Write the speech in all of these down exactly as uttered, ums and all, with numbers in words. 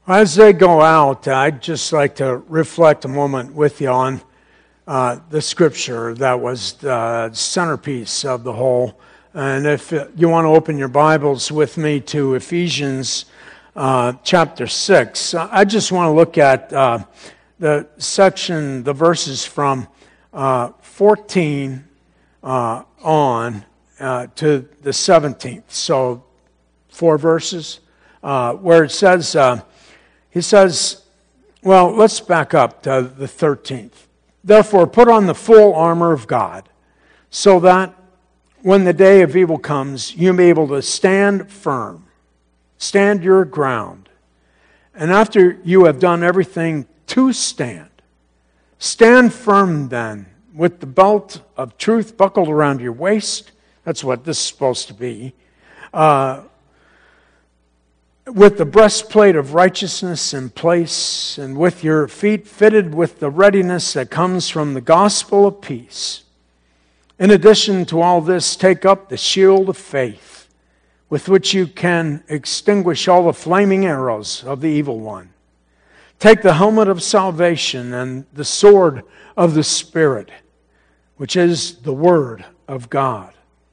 As they go out, I'd just like to reflect a moment with you on uh, the scripture that was the centerpiece of the whole. And if you want to open your Bibles with me to Ephesians uh, chapter six, I just want to look at uh, the section, the verses from uh, fourteen uh, on uh, to the seventeenth. So four verses uh, where it says... Uh, He says, well, let's back up to the thirteenth. Therefore, put on the full armor of God, so that when the day of evil comes, you may be able to stand firm, stand your ground. And after you have done everything to stand, stand firm then, with the belt of truth buckled around your waist. That's what this is supposed to be. Uh, with the breastplate of righteousness in place, and with your feet fitted with the readiness that comes from the gospel of peace. In addition to all this, take up the shield of faith, with which you can extinguish all the flaming arrows of the evil one. Take the helmet of salvation and the sword of the Spirit, which is the Word of God.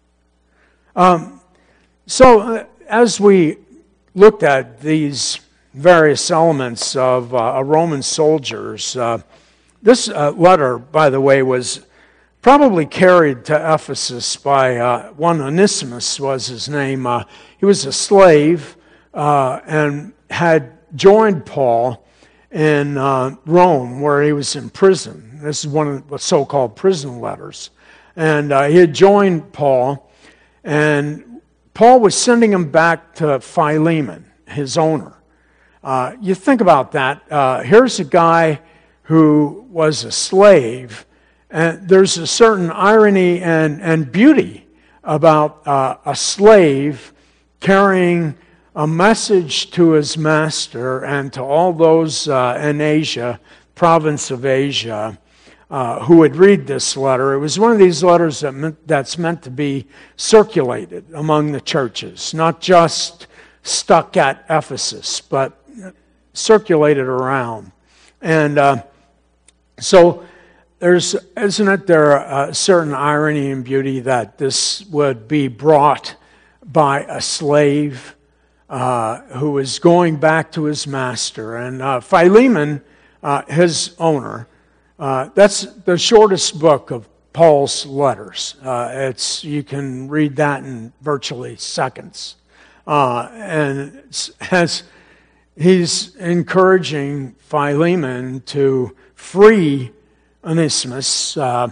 Um, so, uh, as we looked at these various elements of uh, Roman soldiers. Uh, this uh, letter, by the way, was probably carried to Ephesus by uh, one Onesimus was his name. Uh, he was a slave uh, and had joined Paul in uh, Rome, where he was in prison. This is one of the so-called prison letters. And uh, he had joined Paul, and Paul was sending him back to Philemon, his owner. Uh, you think about that. Uh, here's a guy who was a slave, and there's a certain irony and, and beauty about uh, a slave carrying a message to his master and to all those uh, in Asia, province of Asia, Uh, who would read this letter. It was one of these letters that meant, that's meant to be circulated among the churches, not just stuck at Ephesus, but circulated around. And uh, so there's, isn't it there a certain irony and beauty that this would be brought by a slave uh, who was going back to his master. And uh, Philemon, uh, his owner, Uh, that's the shortest book of Paul's letters. Uh, it's you can read that in virtually seconds. Uh, and it's, as he's encouraging Philemon to free Onesimus, uh,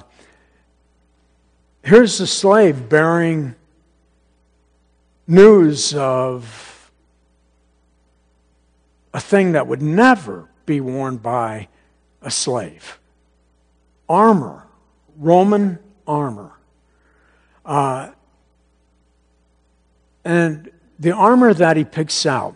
here's the slave bearing news of a thing that would never be worn by a slave. Armor, Roman armor. Uh, and the armor that he picks out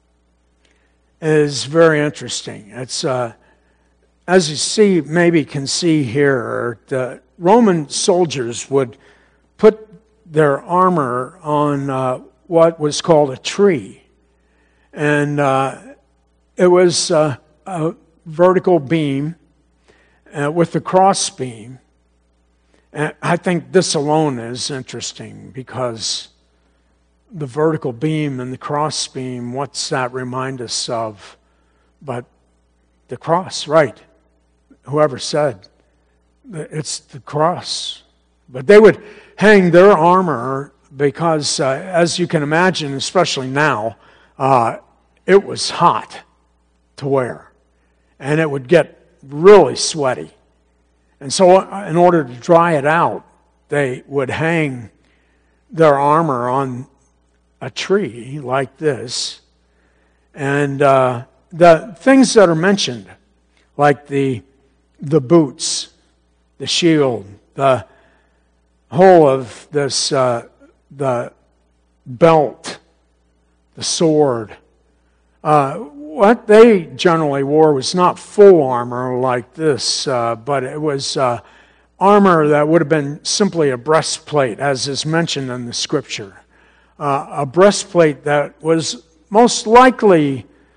is very interesting. It's, uh, as you see, maybe can see here, the Roman soldiers would put their armor on uh, what was called a tree. And uh, it was uh, a vertical beam Uh, with the cross beam. And I think this alone is interesting because the vertical beam and the cross beam, what's that remind us of? But the cross, right. Whoever said, it's the cross. But they would hang their armor because, uh, as you can imagine, especially now, uh, it was hot to wear. And it would get really sweaty. And so in order to dry it out, they would hang their armor on a tree like this. And uh, the things that are mentioned, like the the boots, the shield, the whole of this, uh, the belt, the sword, uh, what they generally wore was not full armor like this, uh, but it was uh, armor that would have been simply a breastplate, as is mentioned in the scripture. Uh, a breastplate that was most likely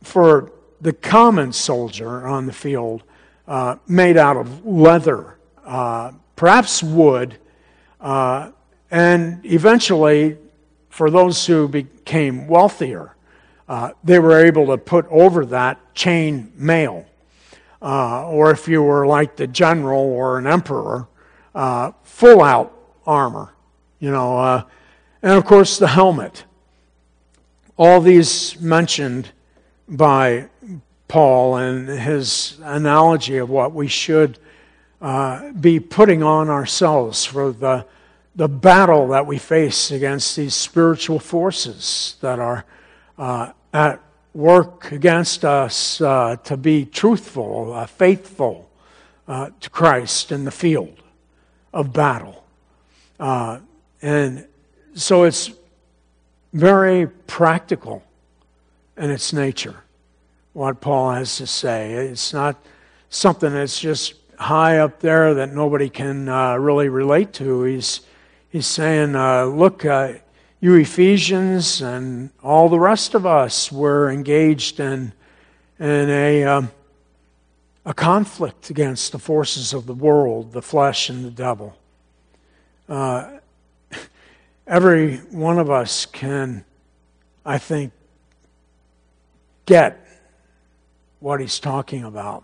for the common soldier on the field, uh, made out of leather, uh, perhaps wood, uh, and eventually, for those who became wealthier, uh, they were able to put over that chain mail. Uh, or if you were like the general or an emperor, uh, full-out armor, you know, uh, and of course the helmet. All these mentioned by Paul and his analogy of what we should uh, be putting on ourselves for the the battle that we face against these spiritual forces that are uh, at work against us, uh, to be truthful, uh, faithful uh, to Christ in the field of battle. Uh, and so it's very practical in its nature, what Paul has to say. It's not something that's just high up there that nobody can uh, really relate to. He's, he's saying, uh, look, uh, you Ephesians and all the rest of us were engaged in, in a, um, a conflict against the forces of the world, the flesh and the devil. Uh, every one of us can, I think, get what he's talking about.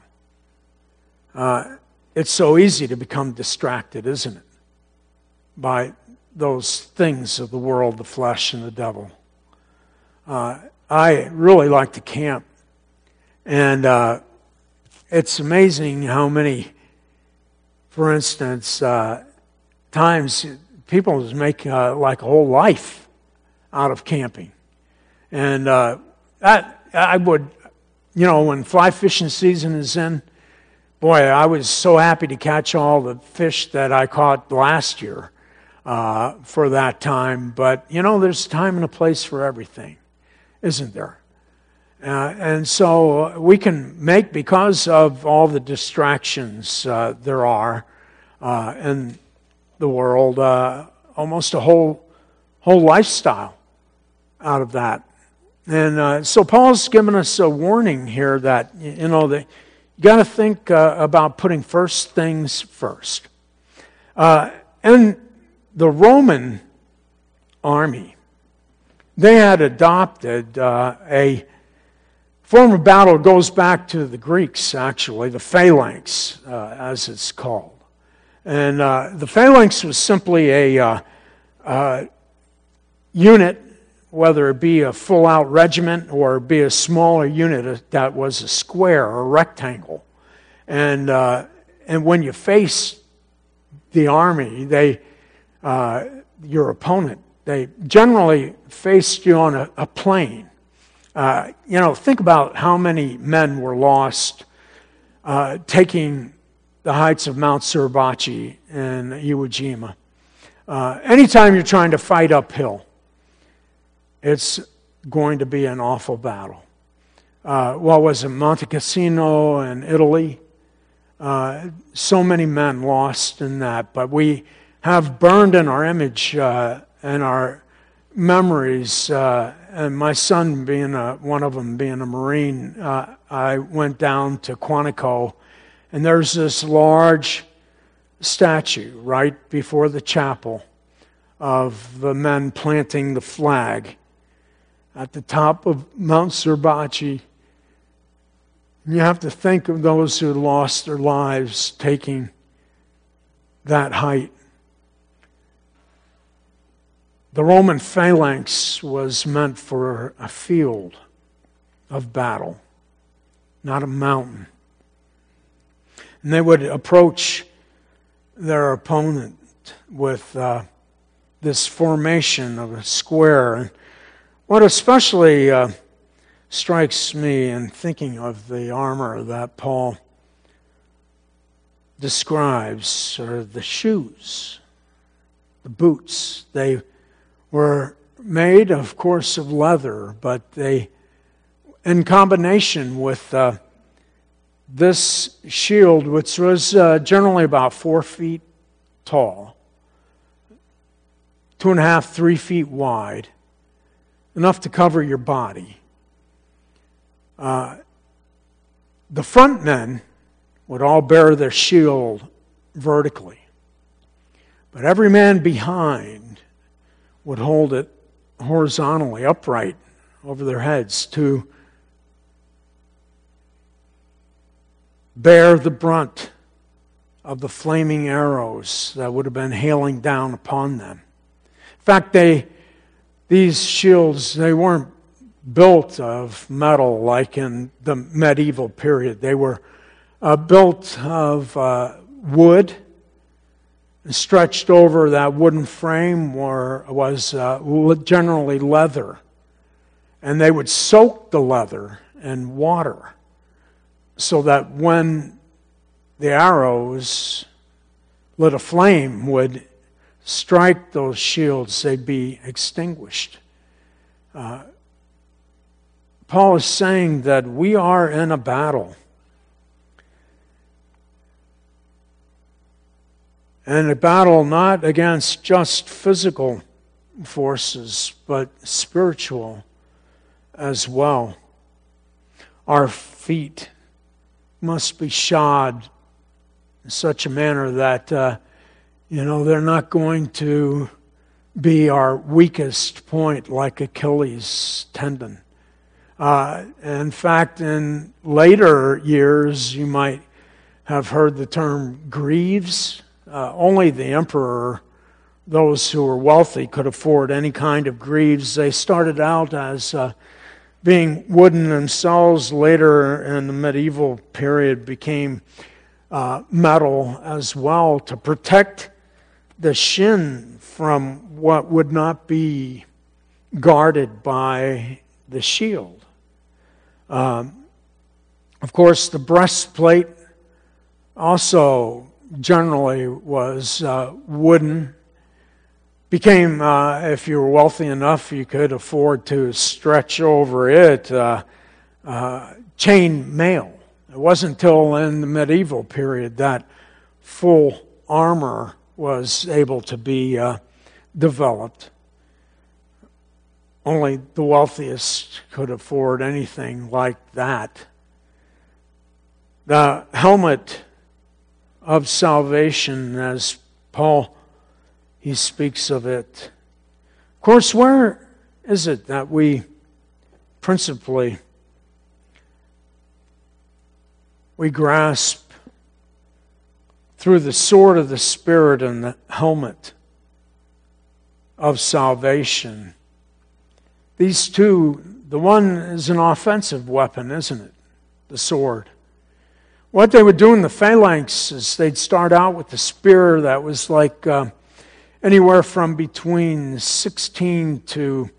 Uh, it's so easy to become distracted, isn't it, by those things of the world, the flesh and the devil. Uh, I really like to camp, and uh, it's amazing how many, for instance, uh, times people make uh, like a whole life out of camping. And uh, that, I would, you know, when fly fishing season is in, boy, I was so happy to catch all the fish that I caught last year uh, for that time. But, you know, there's a time and a place for everything, isn't there? Uh, and so we can make, because of all the distractions uh, there are uh, in the world, uh, almost a whole whole lifestyle out of that. And uh, so Paul's given us a warning here that, you know, that you got to think uh, about putting first things first. Uh, and the Roman army, they had adopted uh, a form of battle that goes back to the Greeks, actually, the phalanx, uh, as it's called. And uh, the phalanx was simply a uh, uh, unit, whether it be a full-out regiment or be a smaller unit that was a square or a rectangle. And uh, and when you face the army, they uh, your opponent, they generally faced you on a, a plain. Uh, you know, think about how many men were lost uh, taking the heights of Mount Suribachi in Iwo Jima. Uh, anytime you're trying to fight uphill, it's going to be an awful battle. Uh, what was it, Monte Cassino in Italy? Uh, so many men lost in that, but we have burned in our image uh, and our memories. Uh, and my son, being a, one of them, being a Marine, uh, I went down to Quantico, and there's this large statue right before the chapel of the men planting the flag at the top of Mount Suribachi. You have to think of those who lost their lives taking that height. The Roman phalanx was meant for a field of battle, not a mountain. And they would approach their opponent with uh, this formation of a square. And what especially uh, strikes me in thinking of the armor that Paul describes are the shoes, the boots. They were made, of course, of leather, but they, in combination with uh, this shield, which was uh, generally about four feet tall, two and a half, three feet wide, enough to cover your body. Uh, the front men would all bear their shield vertically, but every man behind would hold it horizontally, upright over their heads to bear the brunt of the flaming arrows that would have been hailing down upon them. In fact, they these shields, they weren't built of metal like in the medieval period. They were uh, built of uh, wood, and stretched over that wooden frame were, was uh, generally leather. And they would soak the leather in water so that when the arrows lit a flame would strike those shields, they'd be extinguished. Uh, Paul is saying that we are in a battle. And a battle not against just physical forces, but spiritual as well. Our feet must be shod in such a manner that, uh, you know, they're not going to be our weakest point like Achilles' tendon. Uh, in fact, in later years, you might have heard the term greaves. Uh, only the emperor, those who were wealthy, could afford any kind of greaves. They started out as uh, being wooden themselves. Later in the medieval period became uh, metal as well to protect the shin from what would not be guarded by the shield. Um, of course, the breastplate also generally was uh, wooden. Became, uh, if you were wealthy enough, you could afford to stretch over it uh, uh, chain mail. It wasn't until in the medieval period that full armor was able to be uh, developed. Only the wealthiest could afford anything like that. The helmet of salvation, as Paul, he speaks of it. Of course, where is it that we principally we grasp through the sword of the Spirit and the helmet of salvation? These two, the one is an offensive weapon, isn't it? The sword. What they would do in the phalanx is they'd start out with a spear that was like uh, anywhere from between sixteen to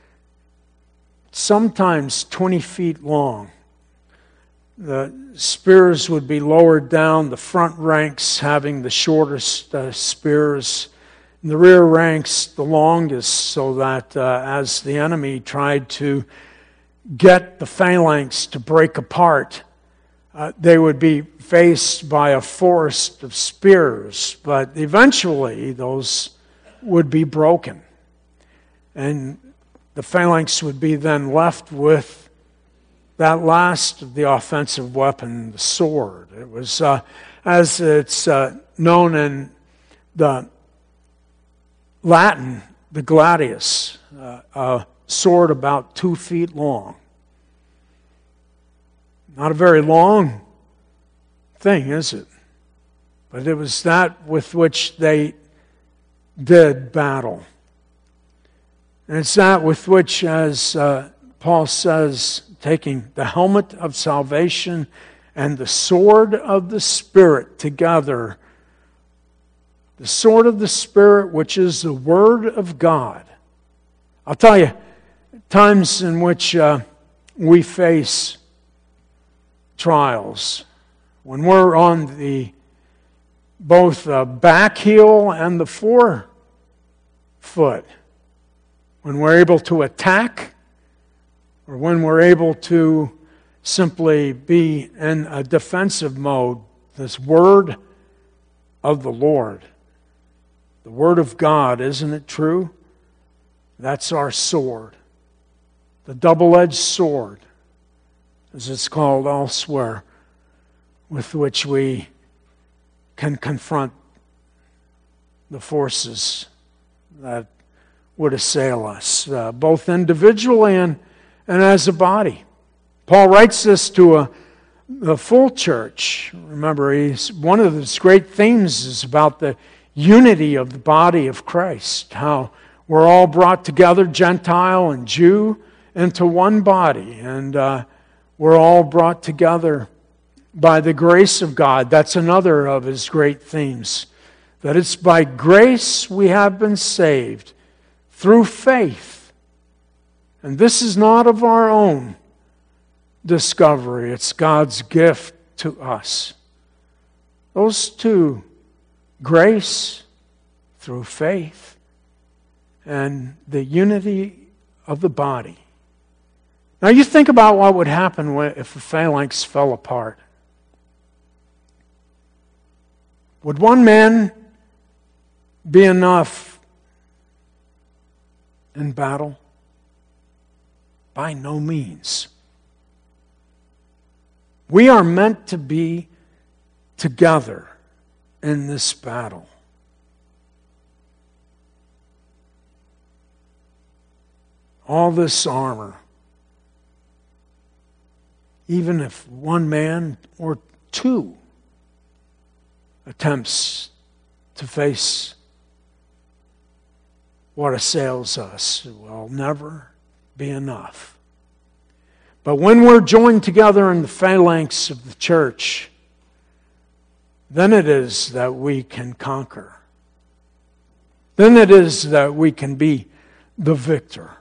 sometimes twenty feet long. The spears would be lowered down, the front ranks having the shortest uh, spears, and the rear ranks the longest, so that uh, as the enemy tried to get the phalanx to break apart, Uh, they would be faced by a forest of spears, but eventually those would be broken. And the phalanx would be then left with that last of the offensive weapon, the sword. It was, uh, as it's uh, known in the Latin, the gladius, uh, a sword about two feet long. Not a very long thing, is it? But it was that with which they did battle. And it's that with which, as uh, Paul says, taking the helmet of salvation and the sword of the Spirit together, the sword of the Spirit, which is the Word of God. I'll tell you, times in which uh, we face trials, when we're on the both the back heel and the forefoot, when we're able to attack, or when we're able to simply be in a defensive mode, this word of the Lord, the Word of God, isn't it true? That's our sword, the double-edged sword. as it's called elsewhere, with which we can confront the forces that would assail us, uh, both individually and, and as a body. Paul writes this to a, a full church. Remember, he's, one of his great themes is about the unity of the body of Christ, how we're all brought together, Gentile and Jew, into one body, and uh, we're all brought together by the grace of God. That's another of his great themes, that it's by grace we have been saved through faith. And this is not of our own discovery. It's God's gift to us. Those two, grace through faith and the unity of the body. Now you think about what would happen if the phalanx fell apart. Would one man be enough in battle? By no means. We are meant to be together in this battle. All this armor, even if one man or two attempts to face what assails us, will never be enough. But when we're joined together in the phalanx of the church, then it is that we can conquer. Then it is that we can be the victor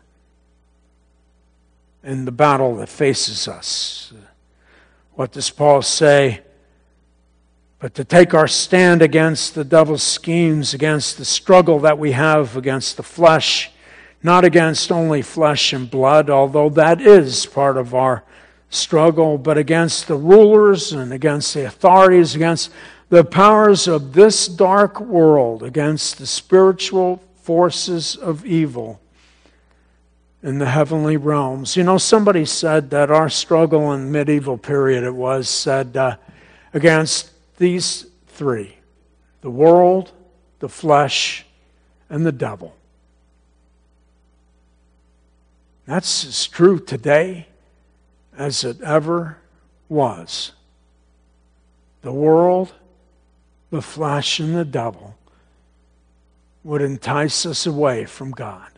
in the battle that faces us. What does Paul say? But to take our stand against the devil's schemes, against the struggle that we have against the flesh, not against only flesh and blood, although that is part of our struggle, but against the rulers and against the authorities, against the powers of this dark world, against the spiritual forces of evil in the heavenly realms. You know, somebody said that our struggle in the medieval period, it was said, uh, against these three: the world, the flesh, and the devil. That's as true today as it ever was. The world, the flesh, and the devil would entice us away from God.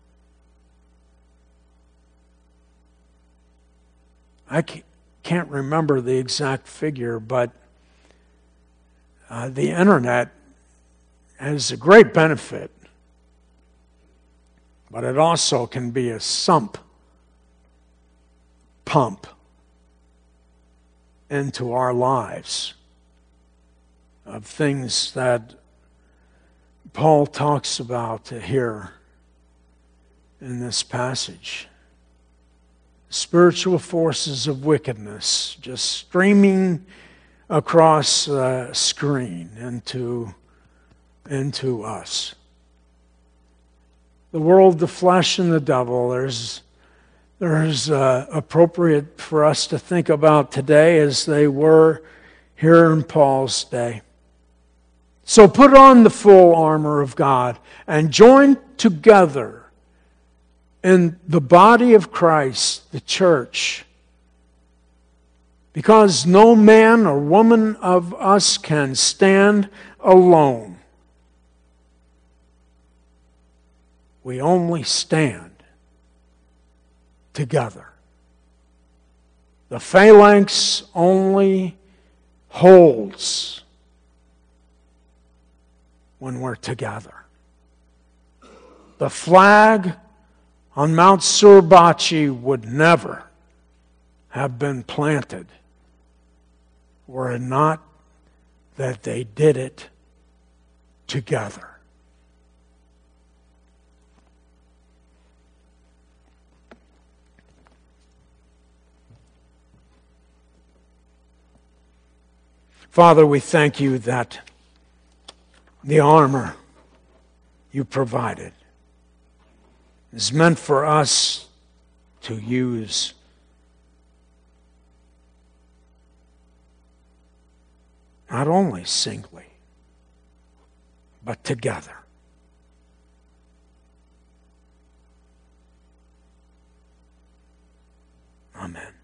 I can't remember the exact figure, but uh, the internet has a great benefit, but it also can be a sump pump into our lives of things that Paul talks about here in this passage. Spiritual forces of wickedness just streaming across the screen into, into us. The world, the flesh, and the devil, there's, there's uh, appropriate for us to think about today as they were here in Paul's day. So put on the full armor of God and join together in the body of Christ, the church, because no man or woman of us can stand alone. We only stand together. The phalanx only holds when we're together. The flag on Mount Suribachi would never have been planted were it not that they did it together. Father, we thank you that the armor you provided is meant for us to use not only singly, but together. Amen.